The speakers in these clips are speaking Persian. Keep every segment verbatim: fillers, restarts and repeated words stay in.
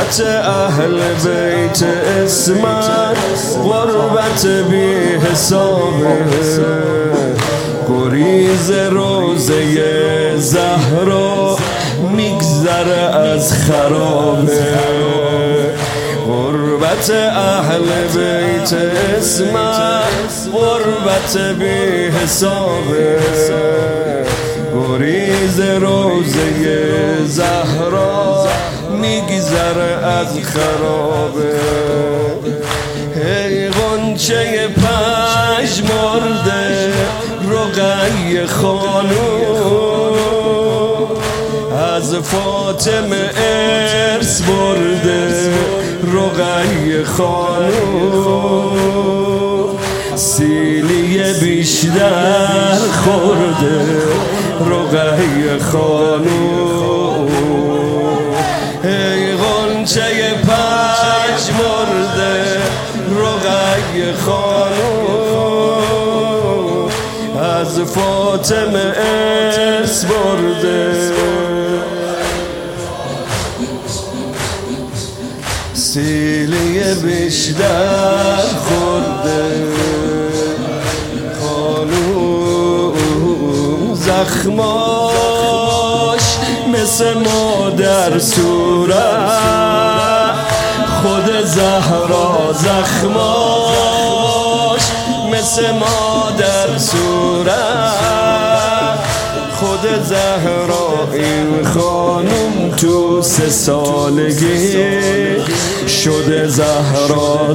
غربت اهل بیت اسمت غربت بی حسابه، گریز روزه زهرا میگذره از خرابه. غربت اهل بیت اسمت غربت بی حسابه، گریز روزه زهرا میگذره از خرابه. ای غنچه پژمرده رقیه خانوم، از فاطمه ارث برده رقیه خانوم، سیلی بیشتر خورده رقیه خانوم. ای غنچه پژمرده رقیه خانوم، از فاطمه ارث برده سیلی بیشتر خورده خانوم. زخماش مثل مادر صورت، خود زهرا زخماش مثل مادر صورت، خود زهرا این خانوم تو سه سالگی شده زهرا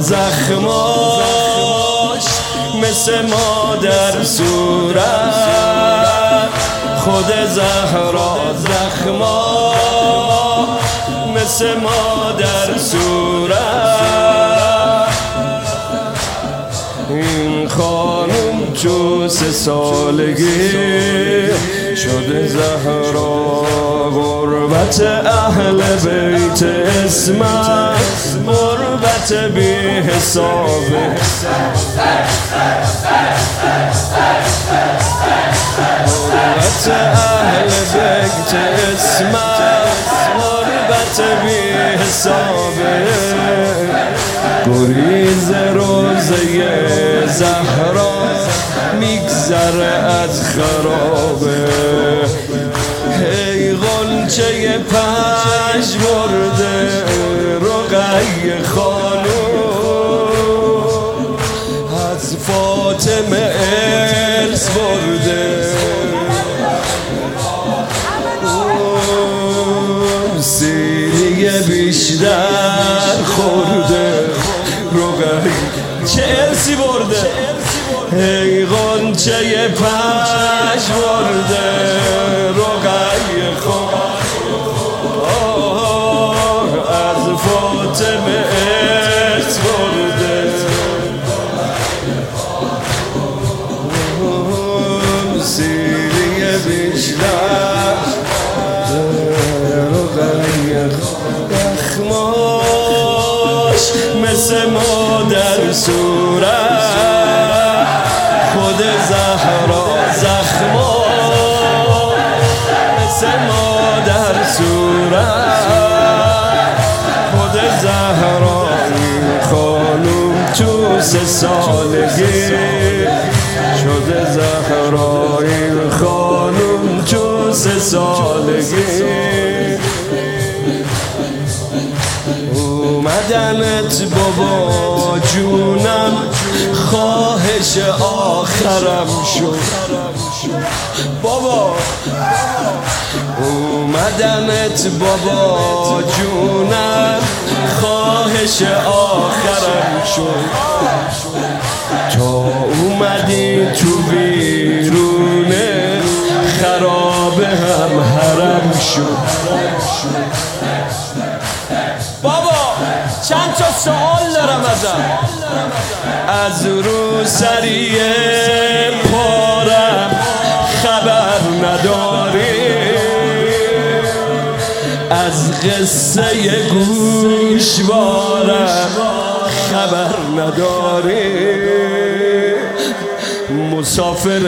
زخماش مثل مادر صورت، خود زهرا زخماش مثل مادر صورت. این خانوم تو سه سالگی شده زهرا. غربت اهل بیت اسمت غربت بی حسابه، غربت اهل بیت اسمت غربت بی حسابه، گریز روزه زهرا میگذره از خرابه. ای غنچه پژمرده رقیه خانوم، از فاطمه ارث برده سیلی بیشتر خورده رقیه. چه ارثی برده؟ ای غنچه پژمرده رقیه خانوم، از فاطمه ارث برده سیلی بیشتر رقیه زخماش مثل مادر صورت، خود زهرا زخماش مثل مادر صورت، خود زهرا این خانوم تو سه سالگی شده زهرا. این خانوم تو سه سالگی اومدنت بابا جونم خواهش آخرم شد بابا، اومدنت بابا جونم خواهش آخرم شد، تا اومدی تو بیرونه خرابه هم حرم شد. بابا چند تا سوال دارم ازم. از رو سری پارم خبر نداری، از قصه گوشوارم خبر نداری، مسافر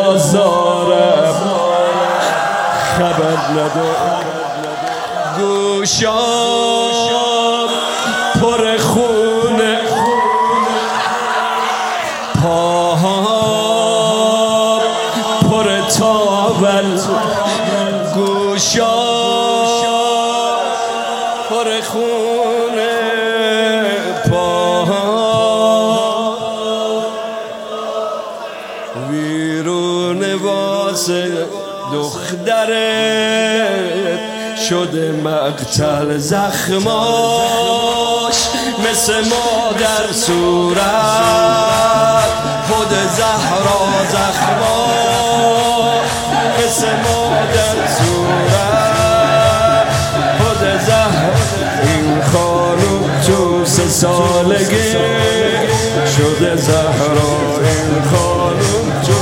بازارم خبر نداری. گوشام پر خونه، پاهام پر تاول، گوشام پر خونه، پاهام ویرون واسه دخترت شده مقتل، زخماش مثل مادر صورت، خود زهرا زخما مثل مادر صورت، خود زهرا. این خانوم تو سه سالگی شده زهرا، این خانوم تو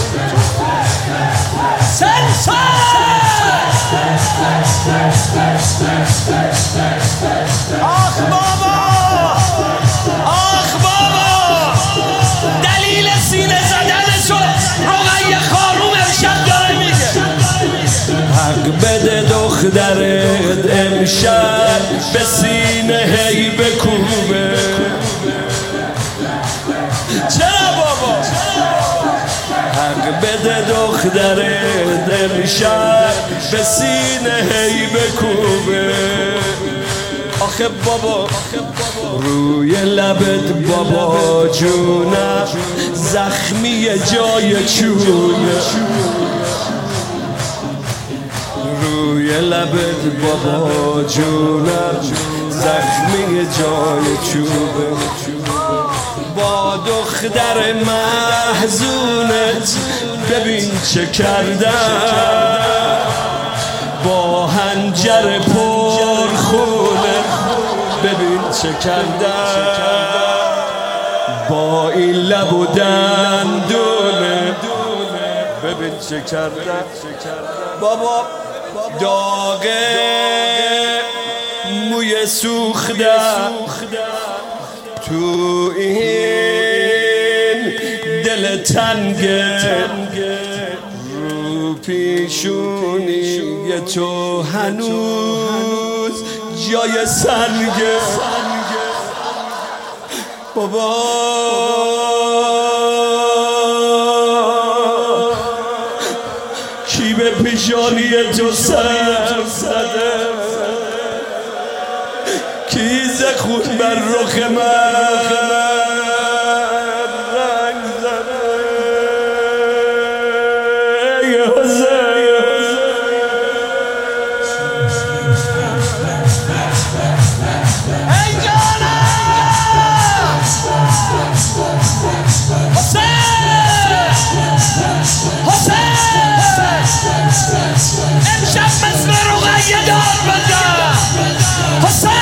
آخ بابا، آخ بابا، دلیل سینه زدنشو رقیه خانوم امشب داره میگه. حق بده دخترت امشب به سینه هی بکوبه. چرا بابا؟ حق بده دخترت امشب به سینه هی بکوبه. آخه بابا روی لبت بابا جونم زخمی جای چونه، روی لبت بابا جونم زخمی جای چوبه. با دختر محزونت ببین چه کردن، با هنجر پر خونه ببین چه کردن، با این لب و دندونه ببین چه کردن. بابا داغ موی سوخته تو این دل تنگه، رو پیشونی تو هنوز جای سنگه. بابا کی به پیشانی تو سر زده، کی زخون بر رخ من رنگ زده. ای حسین ای جانم حسین، حسین امشب مثل رقیه دار بزن. حسین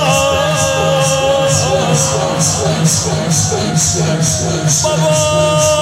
بابا